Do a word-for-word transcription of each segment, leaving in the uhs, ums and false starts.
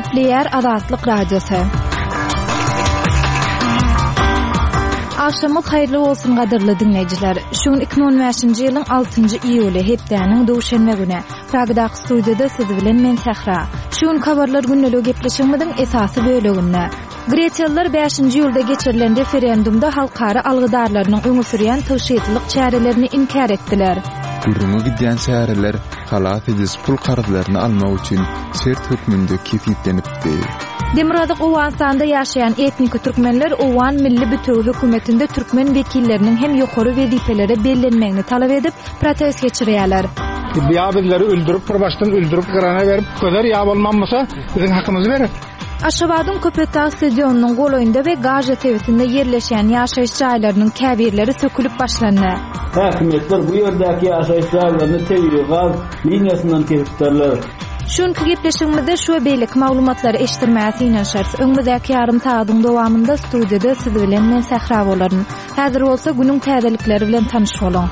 Nükleer Azatlyk Radiosu. Akşamyz hayrly bolsun gadyrly dinleýijiler. Şuň iki bin on beşinji ýylyň altynjy iýuly hepdeniň döwşenme güni. Pragda studiýada siz bilen men Sahra. Şuň habarlar günnelik gepleşigimiň esasy böleginde. Gretsiýalılar beşinji ýylda geçirilen referendumda halkara algydarlarynyň öňe sürýän tawşyatlyk çärelerini inkar etdiler. Gurrunu gidýän şäherler halat edis pul garzylaryny almak üçin sert hökmünde kefitlenipdi. Demiradyk Owanstanda ýaşaýan etnik türkmenler Owan milli bütüw hökümetinde türkmen wekilleriniň hem ýokary wezifelere bellenmegini talap edip protest geçirýärler. Biýabylary öldürüp, başdan öldürüp gyrana berip, gözer ýa bolmamasa biziň hakymyzy berer. Aşgabatyň Köpetag stadionunyň goloýunda we Gaja tewesinde ýerleşýän ýaşaýyş jaýlarynyň käbirleri sökülüp başlandy. Häkimetler bu ýerdäki ýaşaýyş jaýlaryny tebrik gaz liniýasyndan kesipdirler. Şuňky gepleşigimizde şu beýlik maglumatlary eşitdirmäsi ýa-şart öňüňizdäki ýarym saýatyň dowamında studiýada siz bilen men Sahra bolaryn. Häzir bolsa günüň täzelikleri bilen tanyş bolun.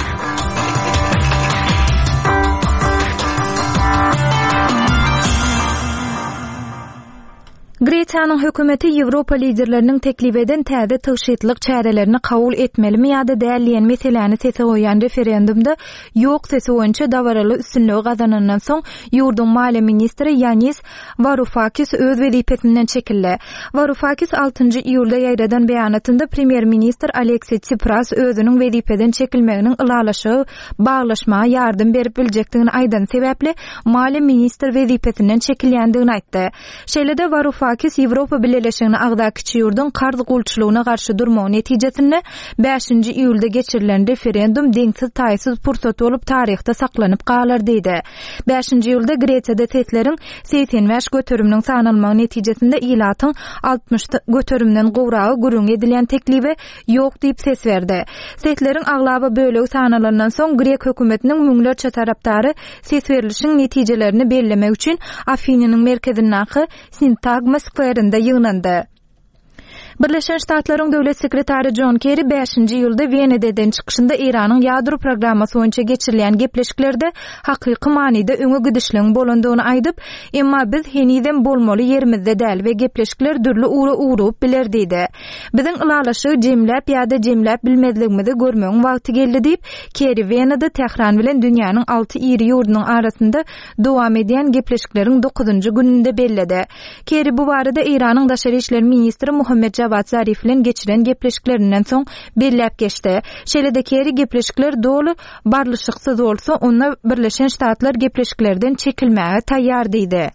Gretsiýanyň hökümeti Ýewropa liderleriniň teklip eden täze tawşyatlyk çärelerini kabul etmelimi ýa-da däl diýen meseleni sese goýan referendumda ýok sesi boýunça dawaraly üstünligi gazanandan soň ýurdun maliýe ministri Yanis Varoufakis öz wezipesinden çekildi. Varoufakis altynjy iýulda ýaýradan beýanatynda premier ministr Alexis Tsipras özüniň wezipeden çekilmeginiň ylalaşygy baglaşmaga ýardym berip biljekdigini aýdan sebäpli maliýe ministr wezipesinden çekilýändigini aýtdy. Şeýlede Varoufakis Fakis Ýewropa Birleşigini agda kiçi ýurdun kardy gulçylygyna garşy durmagy netijesinde beşinji iýulda geçirilen referendum deňsiz taýsyz pursat bolup taryhda saklanyp galar diýdi. beşinji iýulda Gretsiýada setleriň seksen beş göterüminiň sanalmagy netijesinde ilatyň altmış göterümden gowragy gürüň edilen teklibi ýok diýip ses berdi. Setleriň aglaba bölegi sanalandan soň Grek hökümetiniň müňlerçe tarapdary ses berilişiň netijelerini bellemek üçin Afiniň merkezindäki Sintagma skwerinde ýygnandy. Birleşen Ştatlaryň döwlet sekretary John Kerry beşinji iýulda Wenededen çykyşynda Iranyň ýadro programmasy boýunça geçirilen gepleşiklerde hakyky manida öňe gidişliň bolandygyny aýdyp, emma biz heniden bolmaly ýerimizde däl we gepleşikler dürli uğra uğrup biler diýdi. Biziň ylalaşy jemläp ýa-da jemläp bilmezligimizi görmegiň wagty geldi diýip Kerry Wenede Tehran bilen dünýäniň alty iri ýurdunyň arasynda dowam edýän gepleşikleriň dokuzunjy gününde belledi. Kerry bu barada Iranyň daşary işler ministri Muhammed Javad Zarif bilen geçiren gepleşiklerinden soň belläp geçdi. Şeýlede Kerry gepleşikler dolu barlyşyksyz bolsa, onda Birleşen Ştatlar gepleşiklerden çekilmäge taýýar diýdi.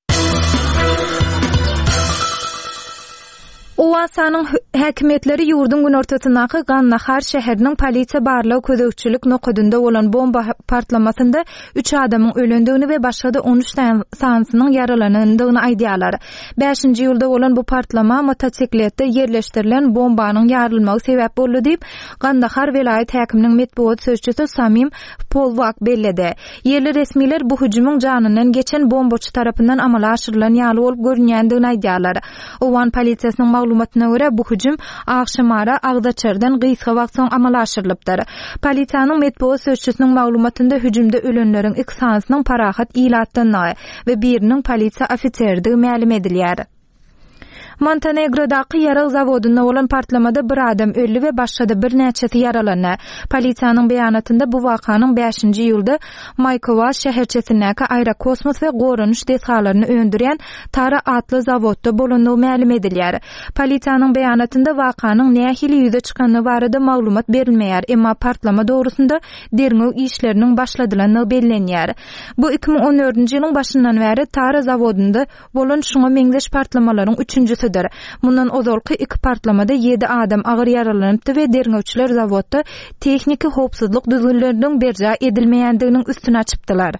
Owansanyň häkimetleri ýurdun gün ortasyndaky Gannahar şäheriniň polisiýa barlygy ködökçilik nokadynda bolan bomba partlamasynda üç adamyň ölendigini we başga da on üç sansynyň yaralanandygyny aýdýarlar. beşinji iýulda bolan bu partlama motosikletde ýerleşdirilen bombanyň ýarylmagy sebäp boldy diýip Gannahar welaýat häkiminiň medeniýet sözçüsü Samim Polwak belledi. Ýerli resmiler bu hüjümüň janyndan geçen bombaçy tarapyndan amala aşyrylan ýaly bolup görünýändigini aýdýarlar. Owan polisiýasynyň maglumatyna görä bu hüjüm agşamara Agdaçardan gysga wagt soň amala aşyrylypdyr. Polisiýanyň medeniýet sözçüsiniň maglumatynda hüjümde ölenleriň iki sansynyň parahat ilatdyny we biriniň polisiýa ofiserdigi ma'lum edilýär. Montenegro'daky ýarak zawodunda bolan partlamada bir adam öldü we başga da bir näçesi yaralandy. Polisiýanyň beýanatynda bu wakanyň beşinji iýulda Maykova şäherçesindäki aerokosmos we goranyş deshalaryny öndürýän Tara atly zawodda bolandygy ma'lum edilýär. Polisiýanyň beýanatynda wakanyň nähili ýüze çykanyny barada maglumat berilmeýär, emma partlama dogrusunda derňew işleriniň başladylandygy bellenýär. Bu iki bin on dördünji ýylyň başyndan bäri Tara zawodunda bolan şuňa meňzeş partlamalaryň üçünjüsi. Mundan ozalky iki partlamada ýedi adam agyr yaralanypdy we derňewçiler zawodda tehnik howpsuzlyk düzgünleriniň berja edilmeýändiginiň üstüne açypdylar.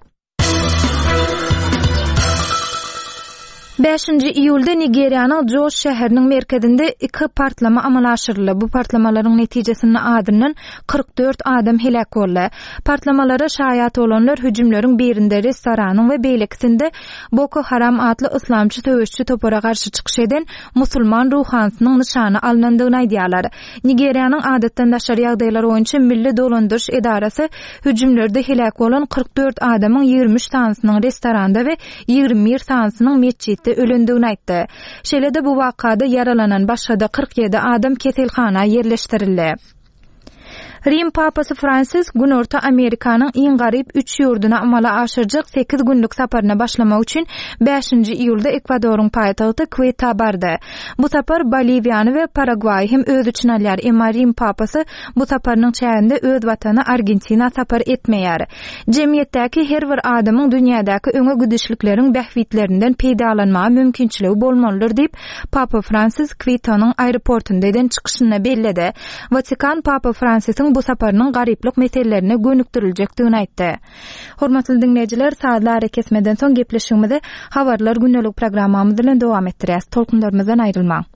beşinji iýulda Nigeriýanyň Jos şäheriniň merkezinde iki partlama amala aşyryldy. Bu partlamalaryň netijesinde adından kırk dört adam helak boldy. Partlamalara şaýat bolanlar hüjümleriň birinde restoranyň we beýlekisinde Boko Haram atly islamçy töweşçi topara garşy çykyş eden musulman ruhansynyň nyşany alınandygyny aýdýarlar. Nigeriýanyň adatdan daşary ýagdaýlar boýunça milli dolandyryş edarasy hüjümlerde helak bolan kırk dört adamyň ýigirmi üç tansynyň restoranda we ýigirmi bir tansynyň mesjid ýetdi ölendigini aýtdy. Şeýle-de bu wakada yaralanan başga kırk ýedi adam keselhana ýerleşdirildi. Rim Papasy Francis Günorta Amerikanyň iň garyp üç ýurduna amala aşyrjak sekiz günlük saparyna başlamak üçin beşinji iýulda Ekwadoryň paýtagty Quito bardy. Bu sapar Boliviýany we Paraguay hem öz üçin alýar. Emma Rim Papasy bu saparynyň çäginde öz watany Argentina sapar etmeýär. Jemgyýetdäki her bir adamyň dünýädäki öňe güdüşlikleriň bähwitlerinden peýdalanmagy mümkinçiligi bolmalydyr diýip Papa Francis Quitonyň aeroportundan çykyşyna belledi. Vatikan Papa Francis'in bu saparynyň garyplyk meselelerini gönükdiriljakdygyny aýtdy. Hormatly dinleýijiler, saatlar kesmeden soň gepleşigimizi habarlar günnelik programmamyz bilen dowam etdirýäs. Tolkunlarymyzdan aýrylmaň.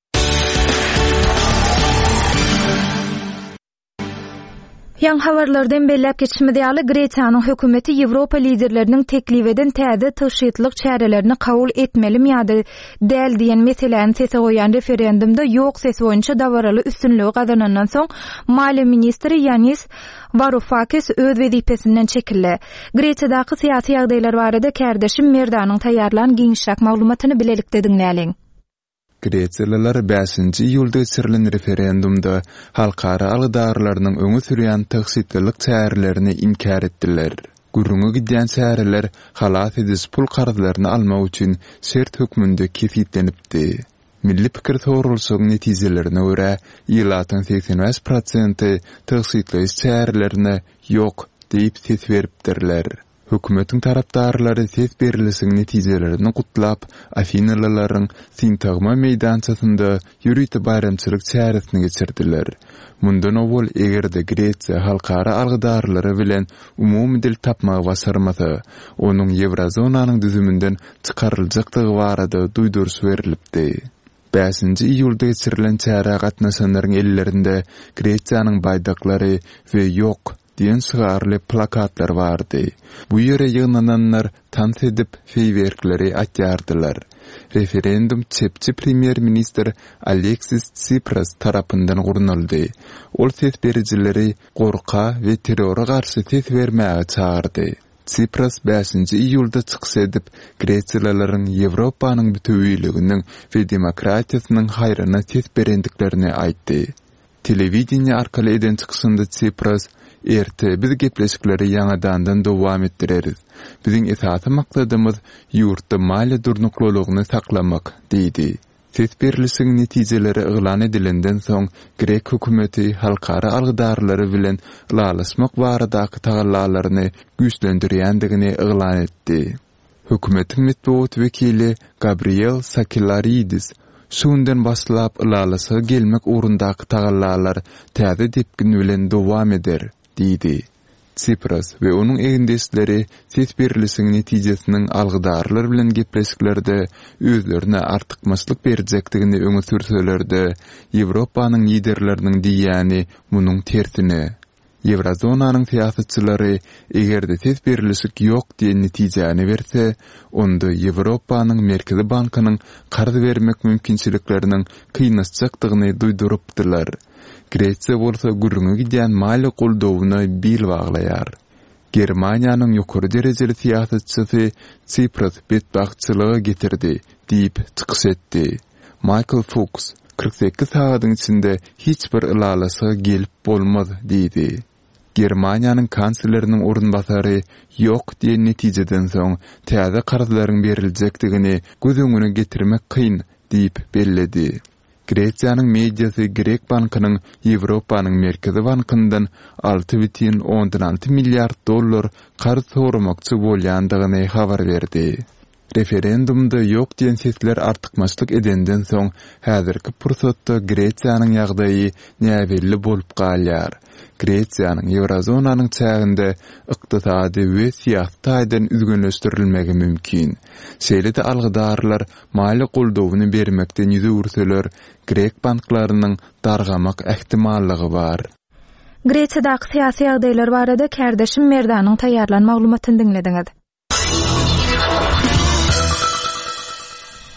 Yan habarlardan bellep geçmedi ýaly Greçiýanyň hökümeti Ýewropa liderleriniň teklip eden täze tyşytlyk çärelerini kabul etmelimi ýa-da däl diýen meseleni sese goýan referendumda ýok sesi boýunça dawaraly üstünligi gazanandan soň Maliýe ministri Yanis Varoufakis öz wezipesinden çekildi. Greçiýadaky syýasy ýagdaýlar barada kärdeşim Merdanyň taýýarlanan giňişrak maglumatyny bilelikde dinläýin. Greçiýalylar beşinji iýulda geçirilen referendumda halkara algydarlarynyň öňe sürýän tyşytlyk çärelerini inkar etdiler. Gurrungy gidýän çäreler halat edis pul garzylaryny almak üçin şert hökmünde kefitlenipdi. Milli pikir sorulşygyň netijelerine görä, ýylatyň seksen beş prosenti tyşytlyk çärelerine ýok diýip ses beripdirler. Hökümetiň tarapdarlary ses berilişiň netijelerini gutlap, Afinalylaryň Sintagma meýdançasynda ýürüýti bayramçylyk çäresini geçirdiler. Mundan owul egerde Gretsiýa halkara algydarlary bilen umumy dil tapmagy başarmasa, onuň Ýewrozonanyň düzümünden çykaryljakdygy barada duýdurys berilipdi. beşinji iýulda geçirilen çäre gatnaşanlaryň ellerinde Gretsiýanyň baýdaklary we ýok diýen şygarly plakatlar bardy. Bu ýere ýygnananlar tans edip feýwerkleri atýardylar. Referendum çepçi premier minister Alexis Tsipras tarapyndan gurnuldy. Ol ses berijileri gorka we terrora garşy ses bermäge çağırdy. Tsipras beşinji iýulda çykyş edip Greçiýalylaryň Ýewropanyň bütünliginiň we demokratiýasynyň haýryna ses berendiklerini aýtdy. Telewiziýa arkaly eden çykyşynda Tsipras erte biz gepleşikleri ýanadandan dowam etdireriz. Biziň esasy maksadymyz ýurtda maliýe durnuklulygyny saklamak diýdi. Ses berilişiň netijeleri yglan edilenden soň Grek hökümeti halkara algydarlary bilen lalaşmak baradaky tagallalaryny güýçlendirýändigini yglan etdi. Hökümetiň metbuat wekili Gabriel Sakilaridis şundan başlap lalaşa gelmek urundaky tagallalar täze depkin bilen dowam eder diýdi. Tsipras we onuň egendeşleri ses berilişiň netijesiniň algydarlar bilen gepleşiklerde özlerine artykmaçlyk berjekdigini öňe sürselerde, Ýewropanyň liderleriniň diýýäni munyň tersine. Ýewrozonanyň syýasatçylary egerde ses berilişik ýok diýen netijäni berse, onda Ýewropanyň Merkezi Bankynyň garz bermek mümkinçilikleriniň kynasjakdygyny duýdurypdylar. Gretsiýa bolsa gurrungy gidýän maliýe goldawyna bil baglaýar. Germaniýanyň ýokary derejeli syýasatçysy Tsipras betbagtçylyga getirdi diýip çykyş etdi. Michael Fox kırk sekiz saatyň içinde hiç bir ilalasy gelip bolmaz diýdi. Germaniýanyň kansleriniň orunbasary ýok diýen netijeden soň täze garzlaryň beriljakdigini göz öňüne getirmek kyn diýip belledi. Gretsiýanyň mediasy Grek bankynyň Ýewropanyň Merkezi Bankyndan alty бүтүn ondan alty milliard dollar garz soramakçy bolýandygyny habar berdi. Referendumda ýok diýen sesler artykmaçlyk edenden soň häzirki pursatda Gretsiýanyň ýagdaýy näbelli bolup galýar. Gretsiýanyň Ýewrozonanyň çäginde ykdysady we syýasatydan üzgünleşdirilmegi mümkin. Şeýle-de algydarlar maliýe goldawyny bermekden ýüze ursalar, Grek banklarynyň dargamak ähtimallygy bar. Greçiýadaky syýasy ýagdaýlar barada kärdeşim Merdanyň taýýarlanan maglumatyny dinlediňiz.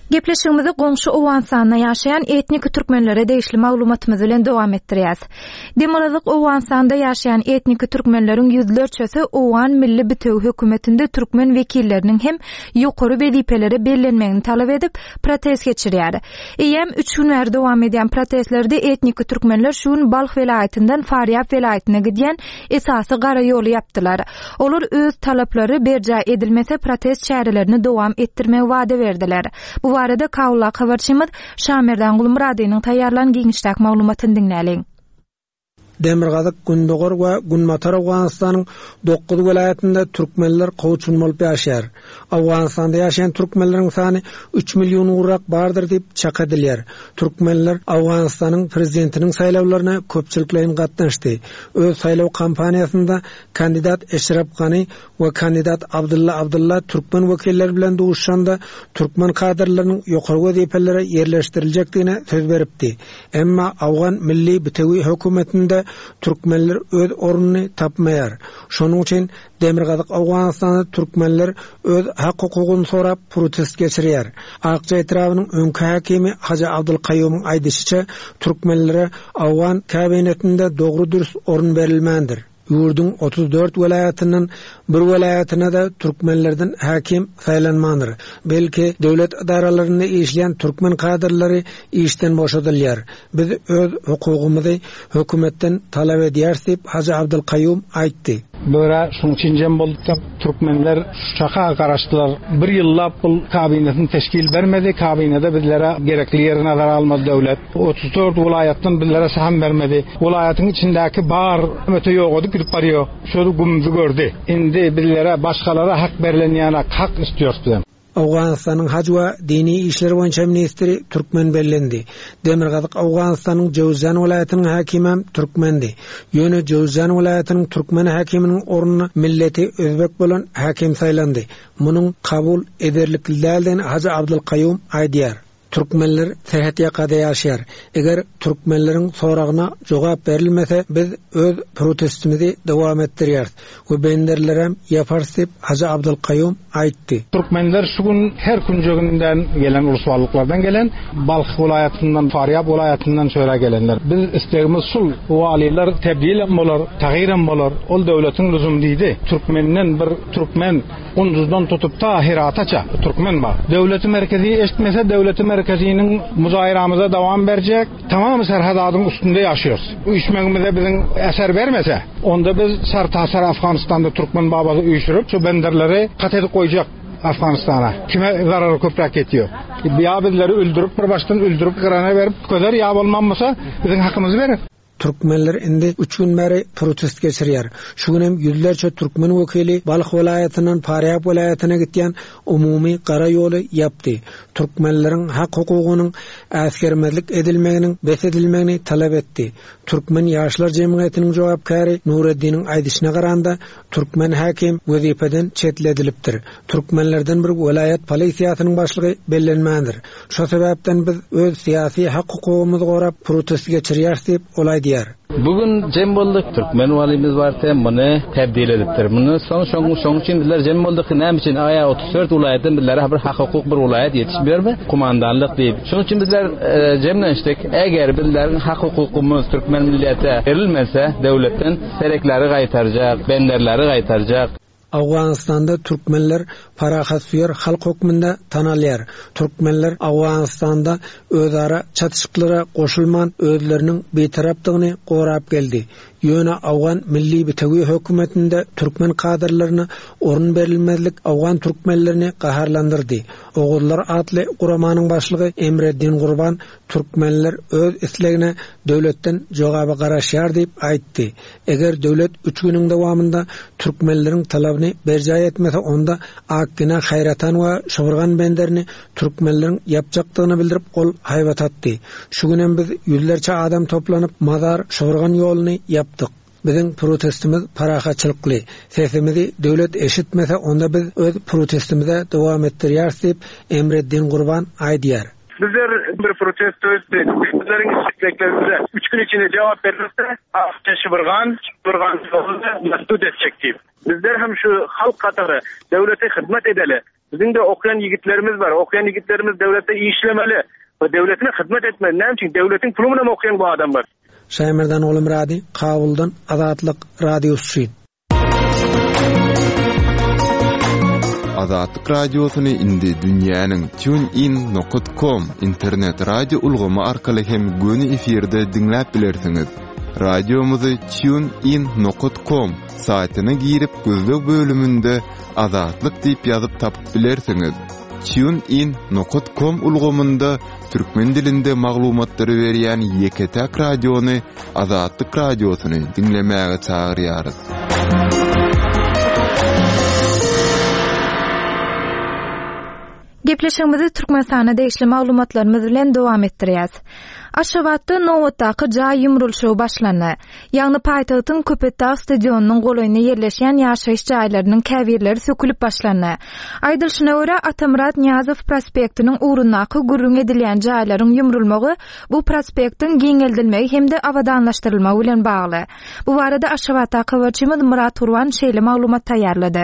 Gepleşigimizi goňşy Owganstanda ýaşaýan etnik türkmenlere degişli maglumatymyz bilen dowam etdirýäs. Demirazyk Owganstanda ýaşaýan etnik türkmenleriň ýüzlerçesi Owgan milli bitew hökümetinde türkmen wekilleriniň hem ýokary wezipelere bellenmegini talap edip protest geçirýär. Eýem üç gün bäri dowam edýän protestlerde etnik türkmenler şu gün Balx welaýatyndan Faryap welaýatyna gidýän esasy gara ýoly ýapdylar. Olar öz talaplary berja edilmese protest çärelerini dowam etdirmek wada berdiler. Bu barada Kawla habarçymyz Şamerdan Gulmuradynyň taýýarlan giňişdäki maglumatyny dinläliň. Demirgazyk, Gündogor we Gunmatar Awganstanyň dokuz welaýatynda türkmenler gowçun bolup ýaşaýar. Awganstanda ýaşaýan türkmenleriň sany üç million urak bardyr diýip çak edilýär. Türkmenler Awganstanyň prezidentiniň saýlawlaryna köpçüliklerin gatnaşdy. Öz saýlaw kampaniýasynda kandidat Eşref Gany we kandidat Abdulla Abdulla türkmen wekilleri bilen duşanda türkmen kadrlarynyň ýokary wezipelere ýerleşdirilýekdigine söz beripdi. Emma Awgan milli bitewi hökümetinde türkmenler öz oruny tapmaýar. Şonuň üçin Demirgazyk Awganstanda türkmenler öz hak hukugyny sorap protest geçirýär. Akça etrawynyň öňkü hakimi Haji Abdulkayyumyň aýdysyça türkmenlere Awgan kabinetinde dogry dürüst orun berilmändir. Ýurdun otuz dört welaýatynyň bir welaýatyna da türkmenlerden hakim saýlanmandyr. Belki döwlet idaralarynda işleýän türkmen kadrlary işden boşadylýar. Biz öz hukugymyzy hökümetden talap edýäris diýip Haji Abdulkayyum aýtdy. Böyle şunçinjen bolupda türkmenler şaka garaşdylar. Bir ýyllap bu kabinetini teşkil bermedi. Kabinede bizlere gerekli ýerini nazara almady döwlet. otuz dört welaýatdan bizlere saham bermedi. Welaýatyň içindäki bar öte ýok edy gidip barýar. Şol gumzy gördü. Indi bizlere başgalara hak berilenýäne hak istiýarlar. Awganstanyň Hac we dini işler boýunça ministri türkmen bellendi. Demirgazyk Awganstanyň Jowzjan welaýatynyň hakimi türkmendi. Ýöne Jowzjan welaýatynyň türkmen hakiminiň oruny milleti özbek bolan hakim saýlandy. Munyň kabul ederlikli dälden Haji Abdulkayyum aýdýar. Türkmenler sehat ýakada ýaşaýar. Eger türkmenleriň soragyna jogap berilmese biz öz protestimizi dowam etdirýäris. We benderler hem ýaparsy diýip Haji Abdulkayyum aýtdy. Türkmenler şu gün her kunjugyndan gelen uruswalyklardan gelen Balx welaýatyndan Faryap welaýatyndan şöyle gelenler. Biz istegimiz şul waliler tebdil bolar, tagyr bolar. Ol döwletiň lüzum diýdi. Türkmenden bir türkmen unduzdan tutup ta Herataça türkmen bar. Döwleti merkezi eşitmese döwleti merkezinin muzahiramıza devam verecek. Tamamı serhadadyň üstünde ýaşaýarys. Bu işmegimize biziň eser bermese, onda biz sartasar Afganistanda türkmen babasy üýşürüp şu benderleri kat edip goýjak Afganistana. Kime zarary köprek etýär? Biýa bizleri öldürüp bir başdan öldürüp gyrana berip köder ýa bolmanmasa biziň hakymyzy berer. Türkmenler indi üç gün bäri protest geçirýär. Şu gün hem ýüzlerçe türkmen wekili Balx welaýatynyň Faryap welaýatyna gitýän umumy gara ýoly ýapdy. Türkmenleriň hak hukugynyň äsgermezlik edilmeginiň besedilmegini talap etdi. Türkmen ýaşlar jemgyýetiniň jogapkary Nureddiniň aýdyşyna garanda türkmen hakim wezipeden çetledilipdir. Türkmenlerden bir welaýat polisiýasynyň başlygy bellenmändir. Şo sebäpden biz öz syýasy hak hukugymyzy gorap protest geçirýäris diýip olay Bugün cem bolduk. Türkmen valimiz varsa bunu tebdil edipdir. Bunu son şoň şoň için bizler cem bolduk. Näme üçin aya otuz dört welaýatdan bizlere bir hak hukuk bir welaýat ýetişberme? Kumandanlyk diýip. Şoň için bizler e, jemlenşdik. Eger bizleriň hak hukukymyz türkmen millete berilmese, döwletden serekleri gaýtarjak, benderleri gaýtarjak. Awganstanda türkmenler parahatsuýar halk hukmunda tanalýar. Türkmenler Awganstanda özara çatışyklara goşulman özleriniň betarapdygyny gorap geldi. Ýöne Awgan milli bitewi hökümetinde türkmen kadrlaryna orun berilmezlik Awgan türkmenlerini gaharlandyrdy. Oğullar atly guramanyň başlygy Emreddin Gurban türkmenler öz islegine döwletden jogaba garaşýar diýip aýtdy. Eger döwlet üç güniň dowamında türkmenleriň talabyny berja etmese onda Akgina Hayratan we Şowurgan benderini türkmenleriň ýapjakdygyny bildirip ol haýbat atdy. Şu günem biz ýüzlerçe adam toplanyp Mazar Şowurgan ýoluny yapdyk. Bizim protestimiz parahaçylykly. Sesimizi döwlet eşitmese onda biz öz protestimize dowam etdirýäris diýip Emreddin Gurban aýdýar. Bizler bir protesto etdik. Bizlerin isteklerimize üç gün içinde cevap verirse Akça Şowurgan, Şowurgan yolunda mesut edecek deyip. Bizler hem şu halk katarı devlete hizmet edeli, Bizim de okuyan yigitlerimiz var. Okuyan yigitlerimiz devlette iyi işlemeli. Ve devletine hizmet etmeli. Ne için? Devletin pulumuna mı okuyan bu adamlar? Şämerden Olim Radi, Kabuldan Azatlyk Radiosu. Azatlyk Radiosunu indi dünýäniň TuneIn nokta com internet radio ulgamy arkaly hem göni efirde dinläp bilersiňiz. Radiomuzy TuneIn nokta com saýtyna girip gözlek bölümünde Azatlyk diýip ýazyp tapyp bilersiňiz. TuneIn nokta com ulgamynda türkmen dilinde maglumatlary berýän Ýeketäk radiony Azatlyk Radiosyny dinlemäge çagyrýarys. Gepleşigimizi Türkmenistana değişli maglumatlarymyz bilen dowam etdirýäs. Aşgabatda Nowatdaky jaý ýumrulşy başlandy. Ýagny paýtagtyň Köpetdağ stadionunyň golaýyna ýerleşýän ýaşaýyş jaýlarynyň käbirleri sökülip başlandy. Aýdylşyna görä Atamrat Niýazow prospektiniň urunaky gürrüň edilýän jaýlaryň ýumrulmagy bu prospektiň giňeldilmegi hemde awadanlaşdyrylmagy bilen bagly. Bu barada Aşgabatdaky habarçymyz Murat Turwan şeýle maglumat taýýarlady.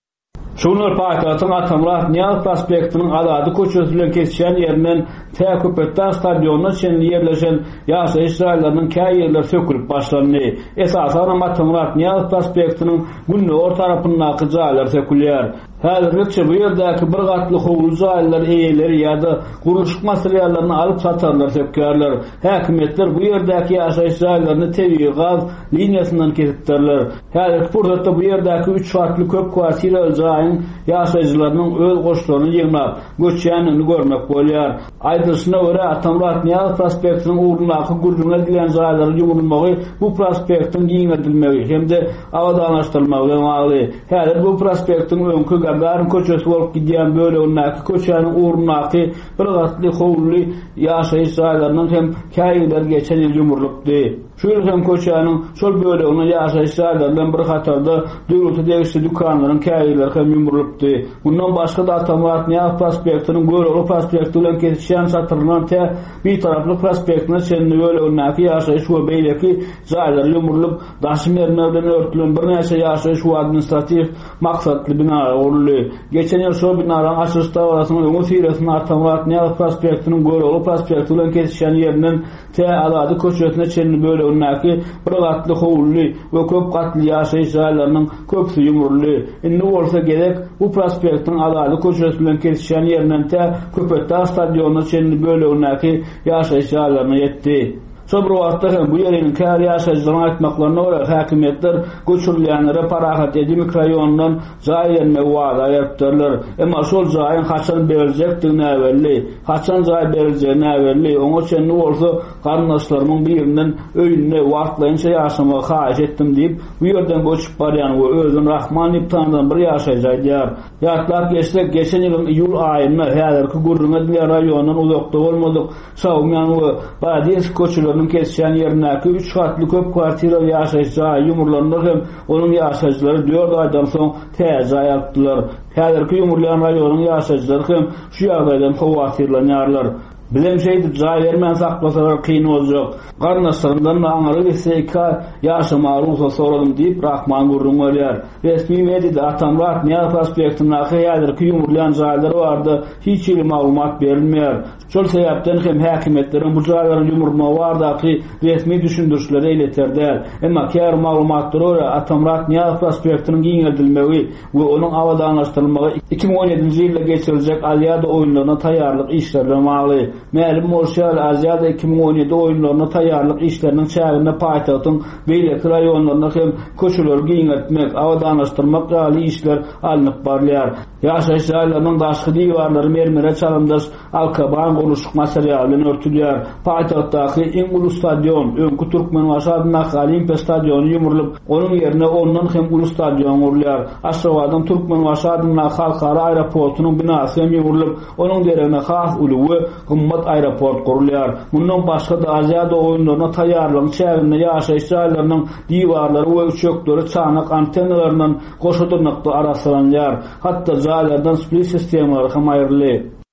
Şunlar paýtagtyň Atamrat Niýazow prospektiniň alady köçesi bilen kesişýän ýerinden Köpetdağ stadionunyň çenli ýerleşen ýaşaýyş jaýlarynyň käýerleri sökülip başlandy. Esasan Atamrat Niýazow prospektiniň günni orta tarapyndaky jaýlar sökülýär. Häzirçe bu ýerdäki bir gatly howly jaýlar eýeleri ýa-da gurulşyk materiallaryny alyp satarlar, sökýärler. Häkimetler bu ýerdäki ýaşaýyş jaýlaryny tebii gaz liniýasyndan kesipdirler. Häzir burada bu ýerdäki üç farkly köp kwartiraly jaýyň ýaşaýjylarynyň öz goşlaryny ýygnap göçýänini görmek bolýar. Aýdylşyna görä Atamrat Niýazow prospektiniň urunaky gürrüň edilen jaýlary ýumrulmagy bu prospektiň giňeldilmegi hemde awadanlaşdyrylmagy bilen bagly. Häzir bu prospektiň öňkü Gagarin köçesi bolup gidýän bölegi köçäniň urunaky bir gatly howly ýaşaýyş jaýlarynyň hem käýler geçen ýyl ýumrulypdy. Şu ýyldan köçäniň şol bölegine ýaşaýyş jaýlarynyň bir gatarda döwlete degişli dükanlaryň käýler hem ýumrulypdy. Bundan başga da Atamrat Niýazow prospektiniň göreğli prospekti bilen kesişýän satyrlanan te bir taraply prospektine çenli bölegine ýaşaýyş we beýleki jaýlar ýumrulyp daşymyerler bilen örtülen bir näçe ýaşaýyş we administrativ maksatly binalar uruly. Geçen ýyl şol binalaryň açyş dawrasynyň öňü firesini Atamrat Niýazow prospektiniň göreğli prospekti bilen kesişýän ýerinden te alady köçesine çenli bölegine bir gatly howly we köp gatly ýaşaýyş jaýlarynyň köpsi ýumruly. Indi bolsa gerek bu prospektiň alady köçesi bilen kesişýän ýerinden te Köpetdağ stadionunyň çenli bölegine ýaşaýyş jaýlaryna ýetdi. Sobra wagtda hem bu ýeriniň käri ýaşaýjylaryny aýtmaklaryna görä häkimetler göçürilýänlere parahat edi mikroraýonundan jaý berme wada ýerler. Emma şol jaýyň haçan berilejekdigini näwelli, haçan jaý berilejegini näwelli. Oňa çenli bolsa garnaşlarynyň birinden öýünde wagtlaýynça ýaşamagy haýyş etdim diýip bu ýerden göçüp barýan we özüni Rahman diýip tanıdan bir ýaşaýjy diýär. Ýatlap geçsek geçen ýylyň iýul aýynda häzirki gurrun edilen raýonyň uzakda bolmadyk Şawmyan we Badis köçüleri kesişen yerindeki üç katlı köp kwartiraly ýaşaýyş jaýy ýumurlandy hem onuň ýaşaýjylary dört aýdan soň täze aýapdylar. Häzirki ýumurlanan raýonyň ýaşaýjylary hem şu ýagdaýdan kwartirlanýarlar. Bilen şeydi jaý bermän saklasalar kyn boljak. Garnaşlaryndan aňary ise ýaşama ruhsat soradym diýip Rahman gurrun bolýar. Resmi mediada Atamrat Niýazow prospektiniň häzirki ýumurlanan jaýlary bardy, hiç ýyly maglumat berilmeýär. Şol sebäpden hem häkimetleriň bu jaýlary ýumurma bardaky resmi düşündürişleri eýleterler. Emma kär maglumatlary görä Atamrat Niýazow prospektiniň giňeldilmegi we onuň awadanlaşdyrylmagy iki bin on ýedinji ýylda geçiriljek Aliýada oýunlaryna taýýarlyk işlerle bagly. Mälim bolşal Aziýada iki bin on ýedi oýunlaryna taýýarlyk işleriniň çäginde paýtagtyň beýleki raýonlaryna hem köçeleri giňeltmek, awadanlaşdyrmak ýaly işler alınıp barýar. Ýaşaýyş jaýlarynyň daşky diýwarlary mermere çalyndaş alkaban gurulşyk materialy bilen örtülýär. Paýtagtdaky iň ulus stadion, öňkü Türkmenbaşy adyna Olimpiya stadiony ýumrulyp, onuň ýerine ondan hem ulus stadion gurulýar. Aşgabatdan Türkmenbaşy adyna halkara aeroportunyň binasy hem ýumrulyp, onuň derine has uly gymmat aeroport gurulýar. Mundan başga da Aziýada oýunlaryna taýýarlyk çäginde ýaşaýyş jaýlarynyň diýwarlary we üçekleri çanak antennalarynyň goşadyrnakda arasalanýar. Hatda jaýlardan split sistemlary hem aýryly.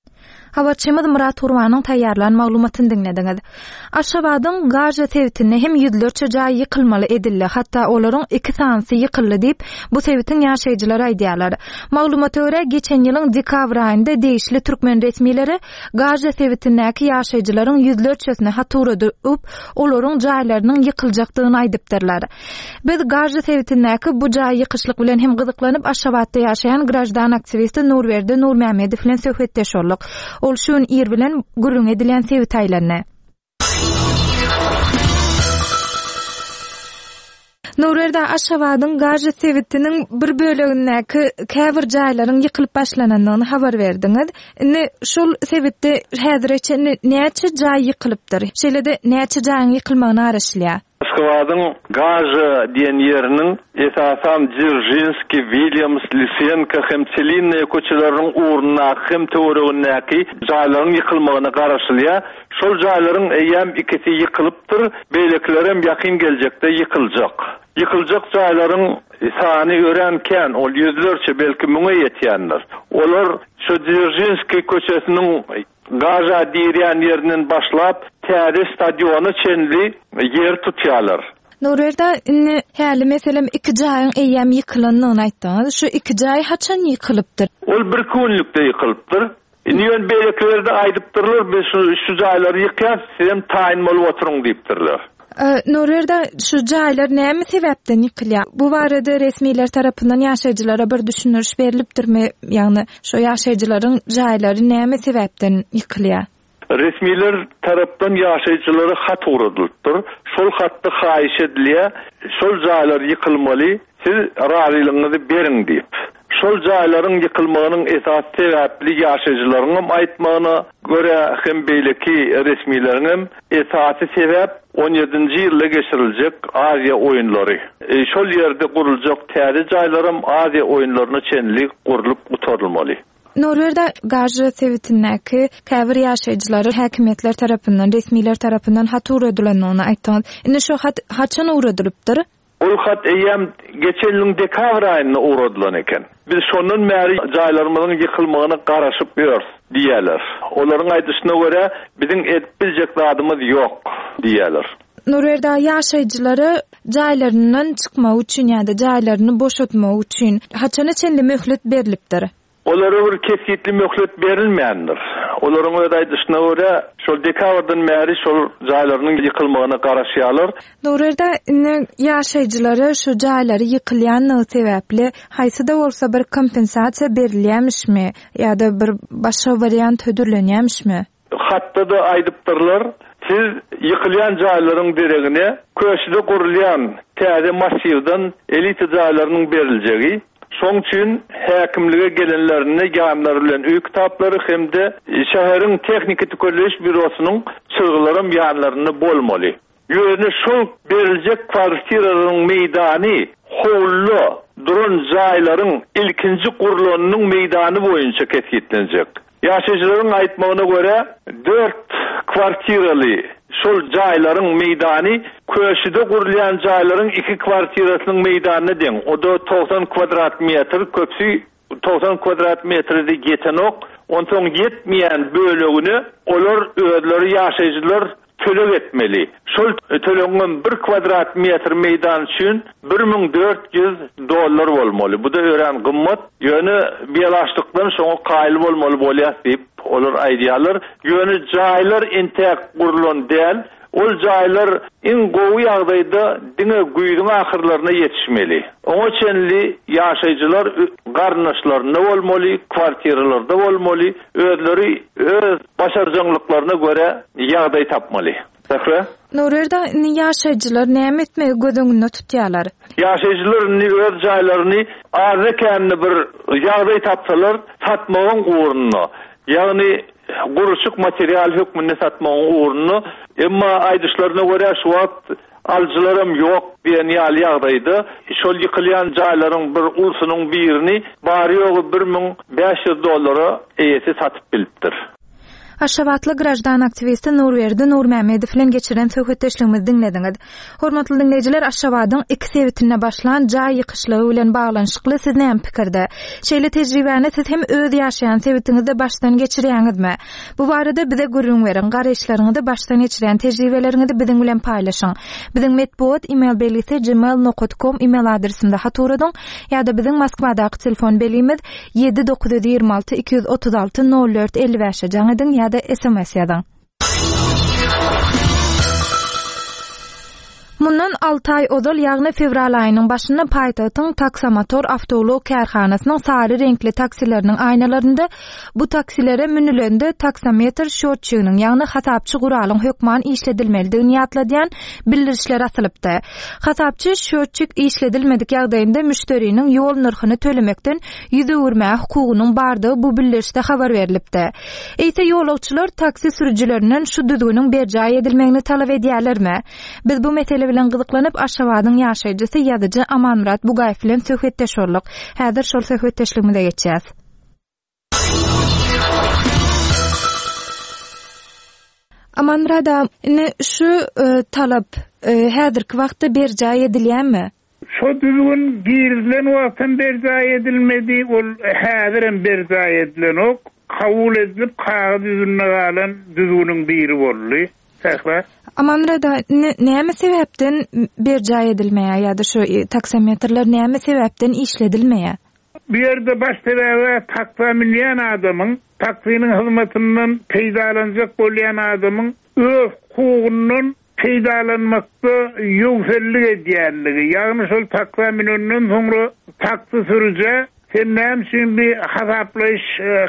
Habarçymyz Murat Urmanyň taýýarlanan maglumatyny dinlediňiz. Aşgabatyň Gaza sebitinde hem ýüzlerçe jaý ýykylmaly edildi, hatda olaryň iki sansy ýykyldy diýip bu sebitin ýaşaýjylary aýdýarlar. Maglumata görä geçen ýylyň dekabr aýynda deýişli türkmen resmileri Gaza sebitindäki ýaşaýjylaryň ýüzlerçesine hatura durup, olaryň jaýlarynyň ýykyljakdygyny aýdypdyrlar. Biz Gaza sebitindäki bu jaý ýykyşlyk bilen hem gyzyklanyp Aşgabatda ýaşaýan grajdan aktivisti Nurberdi Nurmehmedow bilen söhbetdeş boldyk. Ol şuň ýer bilen gürrüň edilen sebit aýlandy. Nurberdi Aşgabatyň Gaza sebitiniň bir bölegindäki käbir jaýlaryň ýykylyp başlanandygyny habar berdiňiz. Indi şol sebitde häzirçe näçe jaý ýykylypdyr? Şeýle-de näçe jaýyň ýykylmagyny araşdyrýar? Aşgabatyň Gaza diýen ýeriniň esasan Dzержинский, Williams, Lysenko hem Celinnaýa köçeleriniň uğruna hem töweregindäki jaýlaryň ýykylmagyny garaşdyrýar. Şol jaýlaryň eýem ikisi ýykylypdyr, beýleklerem ýakyn geljekde ýykyljak. Ýykyljak jaýlaryň sany örenken ol ýüzlerçe belki müňe ýetýändir. Olar şu Dzержинский köçesiniň Gaza diýen ýerinden başlap täze stadiony çenli yer tutýarlar. Nurberdi inni häli meselem iki jaýyň eýem ýykylandygyny aýtdyňyz. Şu iki jaý haçan ýykylypdyr? Ol bir günlükde ýykylypdyr. Iniň beýleklerde aýdypdyrlar, biz şu, şu jaýlary ýykýar, sen taýin bolup oturuň diýipdirler. Nurberdi şu jaýlar näme sebäpden ýykylýar? Bu barada resmiler tarapyndan ýaşaýjylara bir düşündiriş berilipdirmi? Ýagny şu ýaşaýjylaryň jaýlary näme sebäpden ýykylýar? Resmiler tarapdan ýaşaýjylara hat uradylypdyr. Şol hatda haýyş edilýär, şol jaýlar ýykylmaly, siz razylygyňyzy beriň diýip. Şol jaýlaryň ýykylmagynyň esas sebäpli ýaşaýjylaryň aýtmagyna görä hem beýleki resmileriniň esasy sebäp on ýedinji ýylda geçiriljek Aziýa oýunlary. E, şol ýerde guruljak täze jaýlarym Aziýa oýunlaryna çenlik gurulyp utarylmaly. Norberda Gaza sebitindäki käbir ýaşaýjylary häkimetler tarapyndan, resmiler tarapyndan hat uradylynyny aýtdyňyz. Indi şu hat haçan uradylypdyr? Ol hat eýem geçen ýylyň dekabr aýynda uradylan eken. Biz şondan bäri jaýlarymyzyň ýykylmagyny garaşyp ýörüs diýerler. Olaryň aýdyşyna görä biziň edip biljek zadymyz ýok diýerler. Norberda ýaşaýjylary jaýlaryndan çykmak üçin ýa-da jaýlaryny boşaltmak üçin haçan çenli möhlet berilipdir? Olara bir kesitli möhlet berilmeýändir. Olaryň aýdyşyna görä şol dekabrdan bäri şol jaýlarynyň ýykylmagyna garaşýarlar. Norberda ýaşaýjylary şu jaýlary ýykylýanyny sebäpli haýsy-da bolsa bir kompensasiýa berilýärmişmi ýa-da bir başga wariant hödürlenýärmişmi? Hatda da aýdypdyrlar. Siz ýykylýan jaýlaryň deregine köşede gurulýan täze massivdan elit jaýlarynyň beriljegi, şoň üçin häkimlige gelenlerine ýanlary bilen öýk kitaplary hemde şäheriň tehnika tükörleş bürosynyň çygylary ýanlaryny bolmaly. Ýöne şol beriljek kwartiralyň meýdany howlu duran jaýlaryň ilkinji gurulanynyň meýdany boýunça kesitlenjek. Ýaşaýjylaryň aýtmagyna görä dört kwartiraly şol jaýlaryň meýdany köşede gurulýan jaýlaryň iki kwartirasynyň meýdanyna deň. O da doksan kvadrat metr, köpsi doksan kvadrat metrde geçenok, ondan yetmeýän bölegini olar özleri ýaşaýjylar төлөп etmeli. Şol tölengen bir kvadrat metr meýdan üçin bir ming dört ýüz dollar bolmaly. Bu da ören gymmat. Ýöne biýlaşdykdan soň gaýly bolmaly bolýar diýip olar aýdýarlar. Ýöne jaýlar intek gurulan däl, ol jaýlar in gowy ýagdaýda diňe güýdüň ahyrlaryna ýetişmeli. Oňa çenli ýaşaýjylar garnaşlaryna bolmaly, kwartiralarda bolmaly, özleri öz başarjanlyklaryna görä ýagdaý tapmaly. Tähre? Norberda ýaşaýjylar näme etmegi gödüňünde tutýarlar? Ýaşaýjylar öz jaýlaryny azekänli bir ýagdaý tapsalar, satmagyň uğruna, ýagny guruşuk material hökmünde satmagyň uğruna, emma aýdyşlaryna görä şu wagt aljylarym ýok diýen ýagdaýda şol ýykylýan jaýlaryň bir ulsunyň birini bary ýogy bir ming beş ýüz dollara eýesi satyp bilipdir. Aşabatlı grajdan aktivisti Nurverdi Nurmehmedov bilen geçiren söhbetdeşligimizi dinlediňiz. Hormatly dinleýijiler, Aşabatyň iki sebitine başlan jaý ýykyşlygy bilen baglanşykly siz näme pikirde? Şeýle tejribäni siz hem öz ýaşaýan sebitiňizde başdan geçirýäňizmi? Bu barada bize görüň beriň, garaşlaryňyzy başdan geçiren tejribeleriňizi biziň bilen paýlaşyň. Biziň medpuat email belisi gmail nokta com email adresinde haturadyň ýa-da biziň Moskwadaky telefon belimiz yedi dokuz yüz ýygrima alty iki yüz otuz alty nol dört elli beş jaňydyň ýa-da S M S ýazyň. Mundan altı ay odal ýagny fevral aýynyň başynda paýtagyň taksomotor awtolog kärhanasynyň sary renkli taksileriniň aýnalarynda bu taksilere münülende taksometr şortçygynyň ýagny hasapçy guralyň hökman işledilmelidigini ýatladýan bildirişler asylypdy. Hasapçy şortçyk işledilmedik ýagdaýynda müşteriniň ýol narhyny tölemekden ýüze urma hukugynyň bardygy bu bildirişde habar berilipdi. Eýse ýolagçylar taksi sürüjilerinden şu düzgüniň berjaý edilmegini talap edýärlermi? Biz bu mesele bilen gyzyklanyp Aşabatyň ýaşaýjysy ýazyjy Amanmurat Bugaýew bilen söhbetdeş boldyk. Häzir şol söhbetdeşligimize geçýäs. Amanmurat, ne şu e, talap e, häzirki wagtda berjaý edilýärmi? Şo düzgün girilen wagtdan berjaý edilmedi, ol häziren berjaý edilen ok, kabul edilip kağıt yüzüne galan düzgünüň biri boldy. Tähler Amanrada näme sebäpden berjaý edilmeýär ýa-da şu taksometrler näme sebäpden işledilmeýär? Bu ýerde baş sebäbi taksa milýän adamyň taksiniň hyzmatynyň peýdalanjak bolýan adamyň öz hukugynyň peýdalanmakda ýöwsellik edýärligi. Ýagny şol taksa milýänden soňra taksy sürüje sen näme üçin bir hasaplaş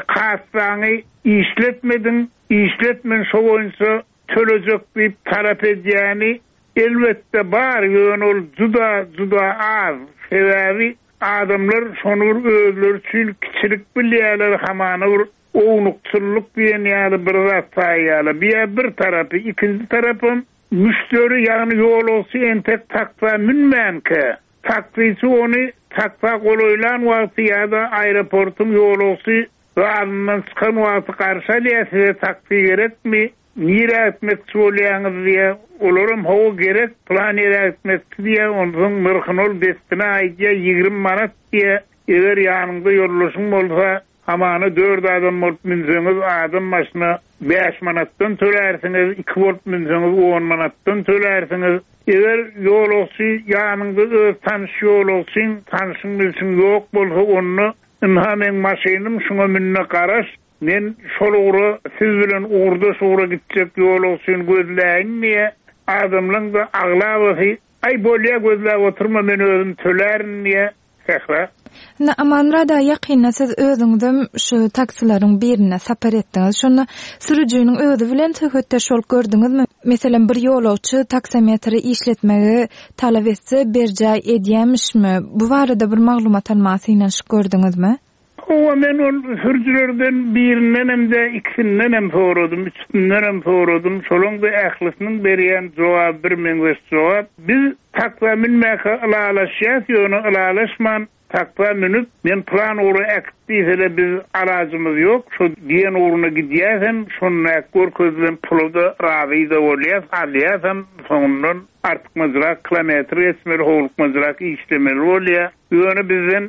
kassaňy işletmedin, işletmen şo boýunça tölejek diýip talap edýäni elbetde bar, ýöne ol juda juda az. Sebäbi adamlar şonu özleri üçin kiçilik bilýärler, hamana bir ownukçylyk diýen ýaly bir zat taýýarlar. Bir bir tarapy, ikinji tarapy müşteri, ýagny ýolagçy entek taksa minmänke. Taksy ony taksa goloýlan wagty ýa-da aeroportun ýolagçy raýonundan çykan wagty garşalýar, taksy gerekmi? Nire etmek bolýaňyz diýe, olaram hawa gerek, plan etmek diýe, onuň narhyny ol destine aýdýa ýygrimi manat diýe, eger ýanyňda ýollaşyň bolsa, hamany dört adam bolup minseňiz, adam maşyna beş manatdan tölersiňiz, iki bolup minseňiz on manatdan tölersiňiz. Eger ýolagçy ýanyňda öz tanış ýolagçyň, tanışyň bilsiň ýok bolsa, onu inhamen maşynym şuňa minne garaş. Men şol ugry siz bilen ugurda şoğra gitjek ýolagçyny gözläýin, adamlaryň da aglaby, ay bolýa gözläp oturma, men özüm tölerin diýe sähra. Na Amanrada, ýakynda siz özüňizem şu taksilaryň birine sapar etdiňiz. Şonu sürüjüniň özü bilen söhbetdeş bolup gördüňizmi? Meselem bir ýolagçy taksometri işletmegi talap etse berjaý edýärmişmi? Bu barada bir maglumat almasy ýa-da gördüňizmi? O men ol sürücülerden birinden hem de ikisinden hem soradym, üçünden hem soradym. Şolaň da ählisynyň berýän jogap bir meňzeş jogap. Biz takwa minmäke alalaşýas, ýöne alalaşman takwa minip men plan ury aktivele biz arajymyz ýok. Şu diýen uruna gidýäsem, şonu görkezlen pulda raýda bolýar, alýasam soňundan artyk mazrak kilometr etmeli, howluk mazrak işlemeli bolýar. Ýöne bizden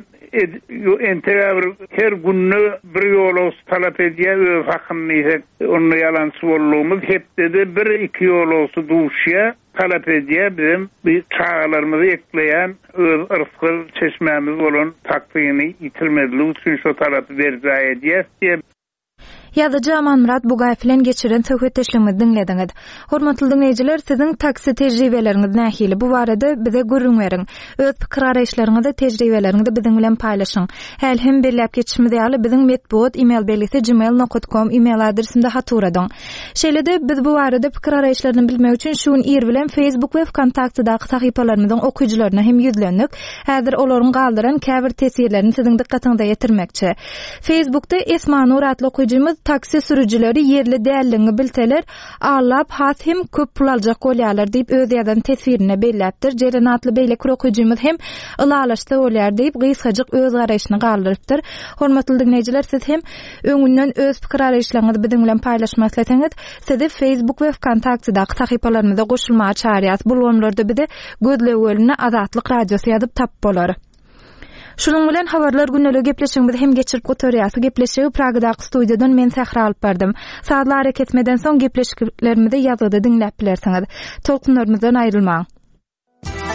entegabir her günni bir ýolagçy talap edýär, öz hakyny ýek, onu ýalançy bolýarmyz. Hepde de bir iki ýolagçy duşýa talap edýär, bizim bir çağalarymyzy ekleýän öz ırskıl çeşmämiz bolan taksyny ýitirmediligi üçin şo talapy berjaý edýär diýip Ýazyjy Amanmurat Bugaýew bilen geçiren söhbetdeşligimizi dinlediňiz. Hormatly dinleýijiler, siziň taksi tejribeleriňiz nähili? Bu barada bize görüň beriň. Öz pikir araýşlaryňyzy, tejribeleriňizi biziň bilen paýlaşyň. Häl hem berläp geçişimiz ýaly biziň medpuat email belisi gmail nokta com email adresinde haturadyň. Şeýlede biz bu barada pikir araýşlaryny bilmek üçin şuň ýer bilen Facebook we Kontaktdaky sahypalarymyzyň okuyjylaryna hem ýüzlendik. Häzir olaryň galdyran käbir tesirlerini siziň dikkatiňize ýetirmekçi. Facebookda Esma Nur adly okuyjymyz taksi sürücüleri yerli dälliňi bilseler, allap has hem köp pul aljak bolýarlar diýip öz ýazan tesbirine belläpdir. Jerenatly beýleki okujymyz hem ylalaşdy bolýar diýip gysgaçyk öz garaşyny galdyrypdyr. Hormatly dinleýijiler, siz hem öňünden öz pikir araýşlaryňyzy biziň bilen paýlaşmasaňyz, sizi Facebook we Kontaktdaky sahypalarymyza goşulmagy çağırýas. Bu wagtlarda bizi gözle bölüne Azatlyk radiosy ýazyp tap bolar. Şunun bilen habarlar günnelik gepleşigimizi hem geçirip gotorýasy gepleşigi Pragadaky studiýadan men Sahra alyp berdim. Saatlar hareket etmeden soň gepleşiklerimizi ýazyda dinläp bilersiňiz. Tolkunlarymyzdan aýrylmaň.